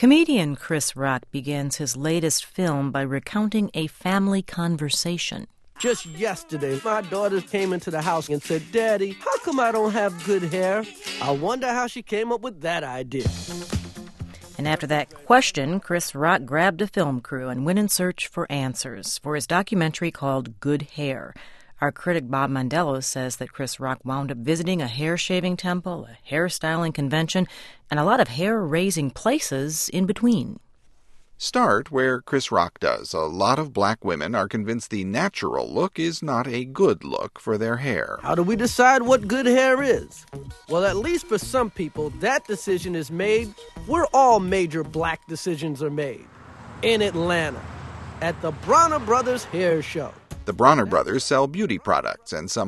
Comedian Chris Rock begins his latest film by recounting a family conversation. Just yesterday, my daughter came into the house and said, "Daddy, how come I don't have good hair?" I wonder how she came up with that idea. And after that question, Chris Rock grabbed a film crew and went in search for answers for his documentary called Good Hair. Our critic Bob Mondello says that Chris Rock wound up visiting a hair-shaving temple, a hairstyling convention, and a lot of hair-raising places in between. Start where Chris Rock does. A lot of black women are convinced the natural look is not a good look for their hair. How do we decide what good hair is? Well, at least for some people, that decision is made where all major black decisions are made. In Atlanta, at the Bronner Brothers Hair Show. The Bronner Brothers sell beauty products, and some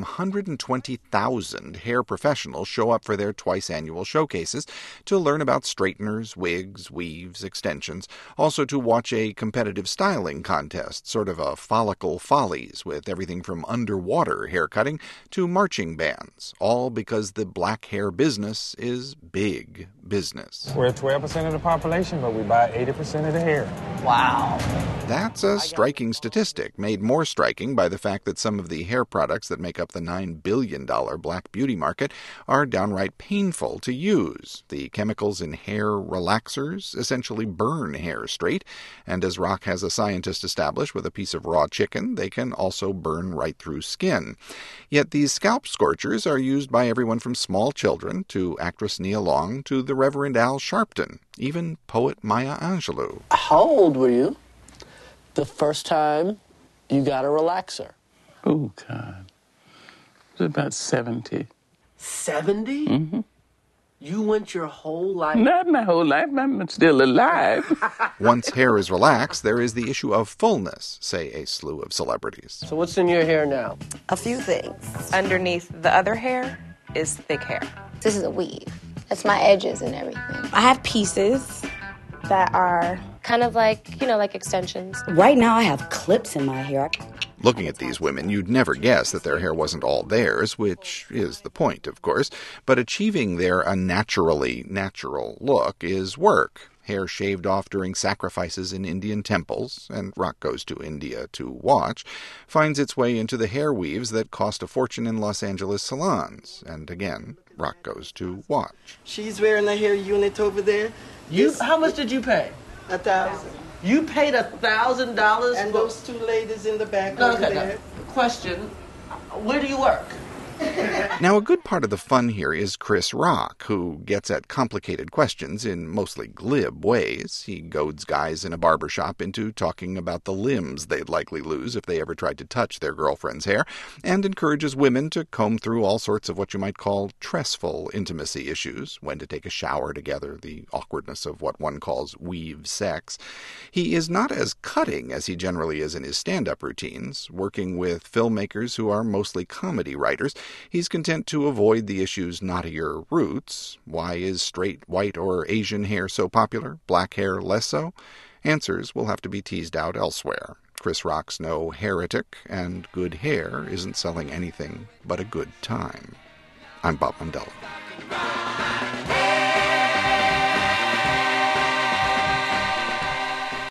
120,000 hair professionals show up for their twice-annual showcases to learn about straighteners, wigs, weaves, extensions, also to watch a competitive styling contest, sort of a follicle follies, with everything from underwater haircutting to marching bands, all because the black hair business is big business. We're 12% of the population, but we buy 80% of the hair. Wow. That's a striking statistic, made more striking by the fact that some of the hair products that make up the $9 billion black beauty market are downright painful to use. The chemicals in hair relaxers essentially burn hair straight, and as Rock has a scientist established with a piece of raw chicken, they can also burn right through skin. Yet these scalp scorchers are used by everyone from small children to actress Nia Long to the Reverend Al Sharpton, even poet Maya Angelou. How old were you the first time you got a relaxer? Oh, God. It was about 70. 70? Mm-hmm. You went your whole life? Not my whole life. I'm still alive. Once hair is relaxed, there is the issue of fullness, say a slew of celebrities. So what's in your hair now? A few things. Underneath the other hair is thick hair. This is a weave. That's my edges and everything. I have pieces that are kind of like, like extensions. Right now I have clips in my hair. Looking at these women, you'd never guess that their hair wasn't all theirs, which is the point, of course. But achieving their unnaturally natural look is work. Hair shaved off during sacrifices in Indian temples, and Rock goes to India to watch, finds its way into the hair weaves that cost a fortune in Los Angeles salons. And again, Rock goes to watch. She's wearing a hair unit over there. How much did you pay? $1,000. You paid $1,000? And those two ladies in the back over there. Question, where do you work? Now, a good part of the fun here is Chris Rock, who gets at complicated questions in mostly glib ways. He goads guys in a barbershop into talking about the limbs they'd likely lose if they ever tried to touch their girlfriend's hair, and encourages women to comb through all sorts of what you might call tressful intimacy issues, when to take a shower together, the awkwardness of what one calls weave sex. He is not as cutting as he generally is in his stand-up routines, working with filmmakers who are mostly comedy writers. He's content to avoid the issue's knottier roots. Why is straight, white, or Asian hair so popular? Black hair less so? Answers will have to be teased out elsewhere. Chris Rock's no heretic, and Good Hair isn't selling anything but a good time. I'm Bob Mondello.